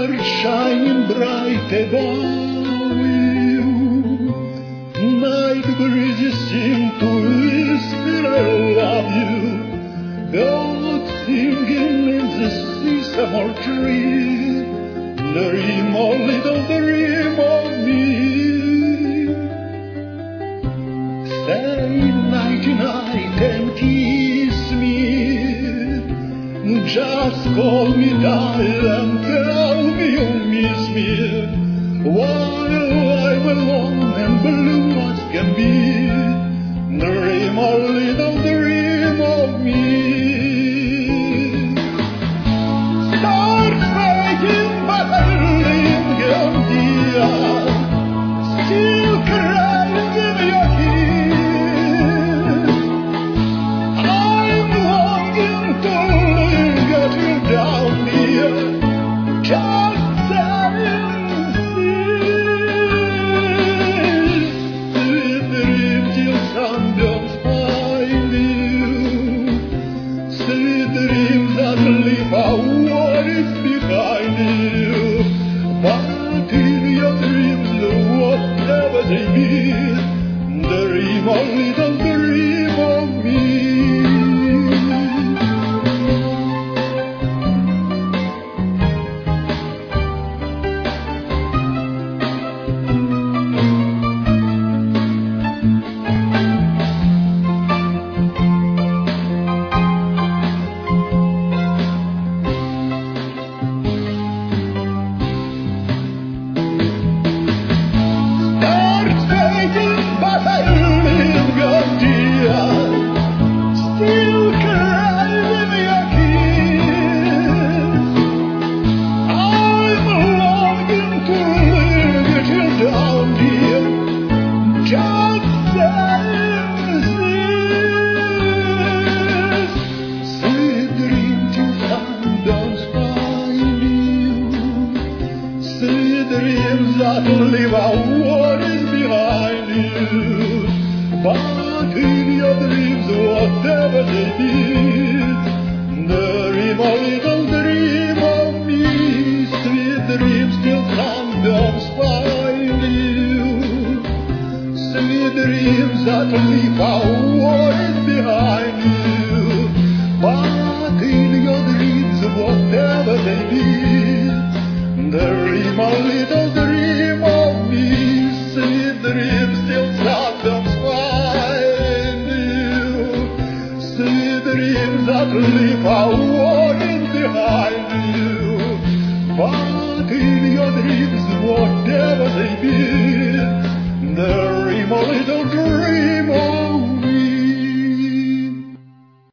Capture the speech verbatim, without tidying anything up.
are shining bright above you. Night breezes seem to whisper I love you. Birds singing in the sycamore tree, dream a little dream of me. Say nighty night and kiss me. Just call me darling, tell me you miss me. While I'm alone and blue as can be, dream a little dream of me. Stars fighting but I linger dear, still crying in your kiss. I'm longing to linger till down here, just what is behind you, but in your dreams, whatever they be, dream a little dream of me. Dreams that live out what is behind you, but in your dreams, whatever they be, dream a little dream of me. Sweet dreams till sometimes find you. Sweet dreams that live out what is behind you, but in your dreams, whatever they be, dream a little dream of me. Sweet dreams till sometimes find you. Sweet dreams that live out what is behind you, but in your dreams, whatever they be,